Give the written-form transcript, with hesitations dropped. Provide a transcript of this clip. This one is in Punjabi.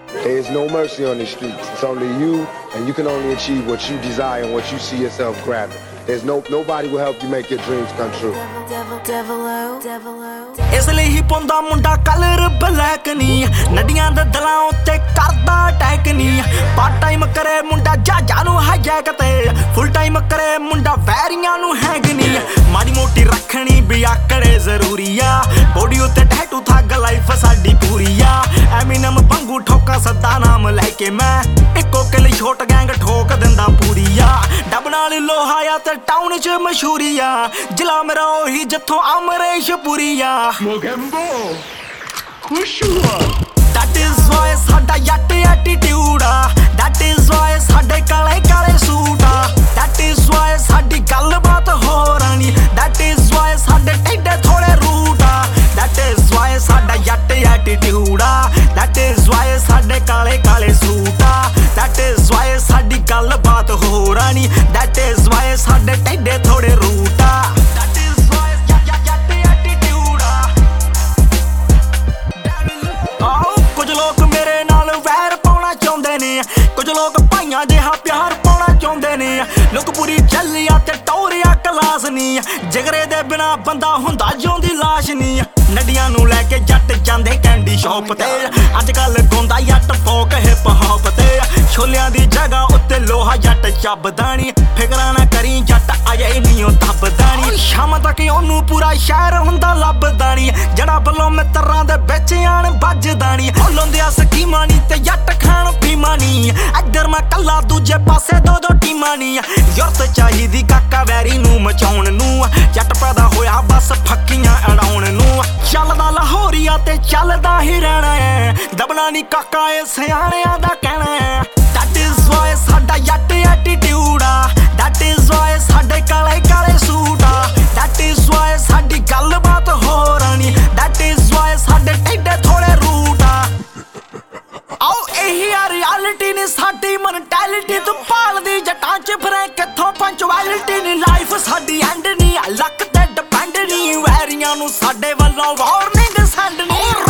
There's no mercy on these streets. It's only you, and you can only achieve what you desire and what you see yourself grabbing. There's nobody will help you make your dreams come true. ਇਸ ਲਈ ਹੀ ਪਾਉਂਦਾ ਮੁੰਡਾ ਕਲਰ ਬਲੈਕ ਨੀ ਨੱਡੀਆਂ ਦੇ ਦਿਲਾਂ ਉੱਤੇ ਕਰਦਾ ਅਟੈਕ ਨੀ ਪਾਰਟ ਟਾਈਮ ਕਰੇ ਮੁੰਡਾ ਜਹਾਜ਼ਾਂ ਨੂੰ ਹਾਈਜੈਕ ਤੇ ਫੁੱਲ ਟਾਈਮ ਕਰੇ ਮੁੰਡਾ ਵੈਰੀਆਂ ਨੂੰ ਹੈਗ ਨੀ ਮਾੜੀ ਮੋਟੀ ਰੱਖਣੀ ਵੀ ਆਕੜੇ ਜ਼ਰੂਰੀ ਆ ਬੋਡੀ ਉੱਤੇ ਟੈਟੂ ਥੱਗ ਲਾਈਫ ਸਾਡੀ ਪੂਰੀ ਆ ਐਮਿਨਮ ਪੰਗੂ ਠੋਕਾ ਸੱਦਾ ਨਾਮ ਲੈ ਕੇ ਮੈਂ ਇੱਕੋ ਕਿਲੀ ਛੋਟ ਗੈਂਗ ਠੋਕ ਦਿੰਦਾ ਪੂਰੀ ਆ ਡੱਬ ਨਾਲ ਲੋਹਾ ਆ ਤੇ ਟਾਊਨ 'ਚ ਮਸ਼ਹੂਰੀ ਆ ਜ਼ਿਲ੍ਹਾ ਮੇਰਾ ਉਹੀ ਜਿੱਥੋਂ ਅਮਰੇਸ਼ ਪੁਰੀ ਆ Mogambo, Kushua. That is why ਸਾਡਾ ਯੱਟ ਐਟੀਟਿਊਡ ਆ That is why ਸਾਡੇ ਕਾਲੇ ਕਾਲੇ ਸੂਟ ਆ That is why ਸਾਡੀ ਗੱਲਬਾਤ ਹੋਰ ਆਣੀ That is why ਸਾਡੇ ਟੇਡੇ ਥੋੜੇ ਰੂਟ ਆ That is why ਸਾਡਾ ਯੱਟ ਐਟੀਟਿਊਡ ਆ That is why ਸਾਡੇ ਕਾਲੇ ਕਾਲੇ ਸੂਟ ਆ That is why ਸਾਡੀ ਗੱਲਬਾਤ ਹੋਰ ਆਣੀ That is why ਸਾਡੇ ਟੇਡੇ ਥੋੜੇ ਰੂਟ ਆ ਕੁਝ ਲੋਕ ਭਾਈਆਂ ਜਿਹਾ ਪਿਆਰ ਪਾਉਣਾ ਚਾਹੁੰਦੇ ਨੇ ਲੋਕ ਪੂਰੀ ਚੱਲਿਆ ਤੇ ਟੌਰਿਆ ਕਲਾਸ ਨੀ ਜਿਗਰੇ ਦੇ ਬਿਨਾ ਬੰਦਾ ਹੁੰਦਾ ਜਿਉਂਦੀ ਲਾਸ਼ ਨੀ ਨੱਡੀਆਂ ਨੂੰ ਲੈ ਕੇ ਜੱਟ ਜਾਂਦੇ ਕੈਂਡੀ ਸ਼ੌਪ ਤੇ ਅੱਜ ਕੱਲ ਗਾਉਂਦਾ ਜੱਟ ਫੋਕ ਹਿਪ ਹੌਪ ਤੇ ਛੋਲਿਆਂ ਦੀ ਜਗ੍ਹਾ ਉੱਤੇ ਲੋਹਾ ਜੱਟ ਚੱਬਦਾ ਨੀ ਫਿਕਰਾਂ ਨਾ ਕਰੀ ਜੱਟ ਆਇਆ ਹੀ ਨਹੀਂ ਉਹ ਦੱਬਦਾ ਨੀ ਸ਼ਾਮ ਤੱਕ ਉਹਨੂੰ ਪੂਰਾ ਸ਼ਹਿਰ ਹੁੰਦਾ ਲੱਭਦਾ ਨੀ ਜੜਾ ਵੱਲੋਂ ਮਿੱਤਰਾਂ ਦੇ ਵਿੱਚ ਆਣ ਵੱਜਦਾ ਨੀ ਲਾਉਂਦਿਆ ਸਕੀਮਾਂ ਨੀ ਤੇ ਜੱਟ ਖਾਣ ਪੀਮਾ ਨੀ ਇੱਧਰ ਮੈਂ ਕੱਲਾ ਦੂਜੇ ਪਾਸੇ ਦੋ ਟੀਮਾਂ ਨੀ ਯੁਰਤ ਚਾਹੀਦੀ ਕਾਕਾ ਵੈਰੀ ਨੂੰ ਮਚਾਉਣ ਨੂੰ ਜੱਟ ਪੈਦਾ ਹੋਇਆ ਬਸ ਫੱਕੀਆਂ ਅੜਾਉਣ ਨੂੰ ਚੱਲਦਾ ਲਾਹੌਰੀਆ ਤੇ ਚੱਲਦਾ ਹੀ ਰਹਿਣਾ ਹੈ ਦਬਣਾ ਨੀ ਕਾਕਾ ਇਹ ਸਿਆਣਿਆਂ ਦਾ ਕਹਿਣਾ ਹੈ That is why ਸਾਡਾ ਯੱਟ ਐਟੀਟਿਊਡ ਆ That is why ਸਾਡੇ ਕਾਲੇ ਕਾਲੇ ਸੂਟ ਆ That is why ਸਾਡੀ ਗੱਲਬਾਤ ਹੋਰ ਆਣੀ That is why ਸਾਡੇ ਟੇਡੇ ਥੋੜੇ ਰੂਟ ਆ ਆਓ ਇਹੀ ਆ ਰਿਐਲਿਟੀ ਨੀ ਸਾਡੀ ਮੈਂਟੈਲਿਟੀ ਤੂੰ ਭਾਲਦੀ ਜੱਟਾਂ 'ਚ ਫਿਰੇ ਕਿੱਥੋਂ ਪੰਚੁਐਲਿਟੀ ਨੀ ਲਾਈਫ ਸਾਡੀ ਐਂਡ ਨੀ ਲੱਕ ਤੇ ਡਿਪੈਂਡ ਨੀ ਵੈਰੀਆਂ ਨੂੰ ਸਾਡੇ ਵੱਲੋਂ ਵਾਰਨਿੰਗ ਸੈਂਡ ਨੀ